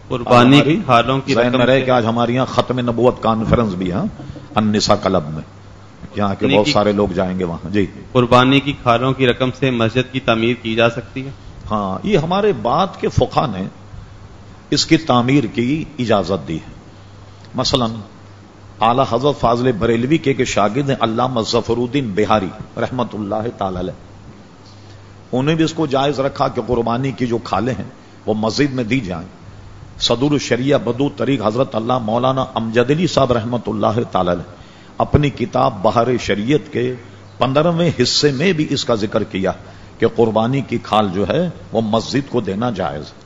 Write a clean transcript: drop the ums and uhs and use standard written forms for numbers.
कुर्बानी की खालों की रकम रहे कि आज हमारे यहाँ खत्म नबुवत कॉन्फ्रेंस भी है अन्निसा क्लब में, यहाँ के बहुत सारे लोग जाएंगे वहां। जी, कुर्बानी की खालों की रकम से मस्जिद की तामीर की जा सकती है? हाँ, ये हमारे बाद के फुक़हा ने इसकी तामीर की इजाजत दी है। मसलन आला हज़रत फाज़िल बरेलवी के शागिर्द हैं अल्लामा ज़फ़रुद्दीन बिहारी रहमतुल्लाह ताला अलैह, उन्हें भी इसको जायज रखा कि कुर्बानी की जो खाले हैं वो मस्जिद में दी जाएं। सदुर शरिया बदू तरीक हजरत अल्लाह मौलाना अमजद अली साहब रहमतुल्लाह ताला अलैह अपनी किताब बहार शरीयत के 15वें हिस्से में भी इसका जिक्र किया कि कुर्बानी की खाल जो है वो मस्जिद को देना जायज।